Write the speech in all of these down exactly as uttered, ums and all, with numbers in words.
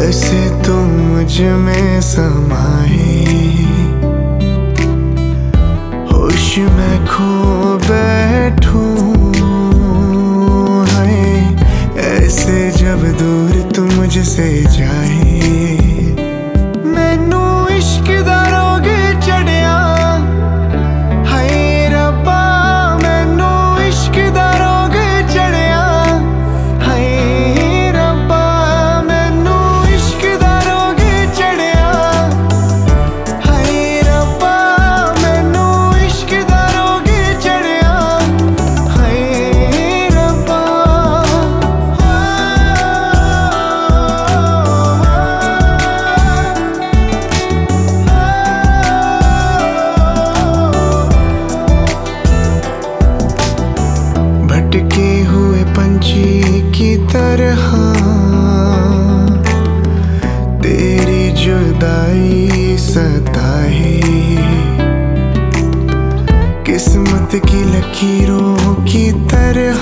ऐसे तो मुझ में समाए, होश में खो बैठूं है। ऐसे जब दूर तू मुझसे जाए, मैनू इश्क दा रोग चढ़िया हाय रब्बा। मैनू इश्क दा रोग चढ़िया हाय रब्बा। मैनू इश्क दा रोग चढ़िया हाय रब्बा। मैनू इश्क दा रोग चढ़िया हाय रब्बा। भटके हुए पंछी की तरह तेरी जुदाई सताए, किस्मत की लकीरों की तरह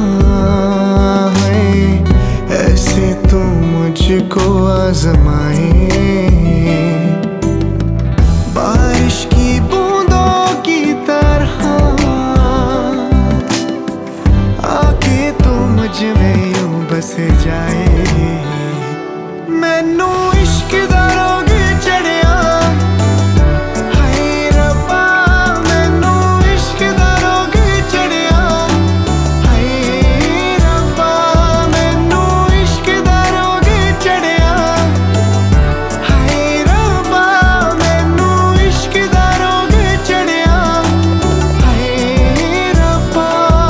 है। ऐसे तू मुझको आजमाए, बारिश की बूंदों की तरह आके तू मुझ में यूं बस जाए। मैनू इश्क दा रोग चढ़िया हाय रब्बा। मैनू इश्क दा रोग चढ़िया हाय रब्बा। मैनू इश्क दा रोग चढ़िया हाय रब्बा। मैनू इश्क दा रोग चढ़िया हाय रब्बा।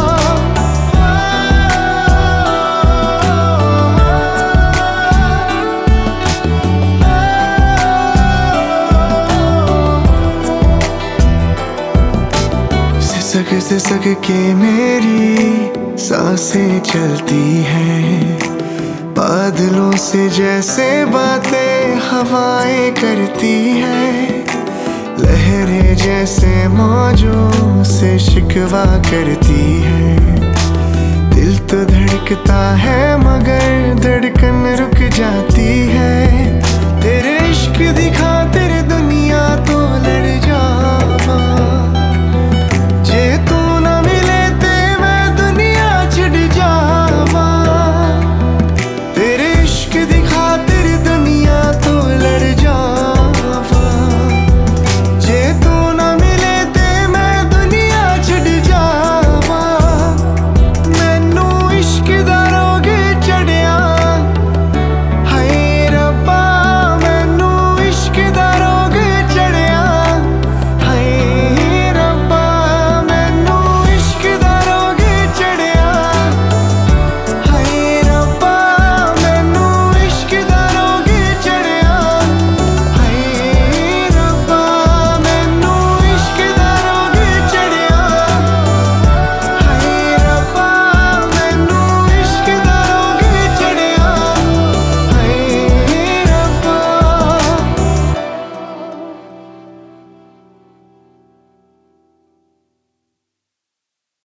सिसक सिसक के मेरी सांसें चलती हैं, बादलों से जैसे बातें हवाएं करती हैं। लहरें जैसे मौजों से शिकवा करती हैं। दिल तो धड़कता है मगर धड़कन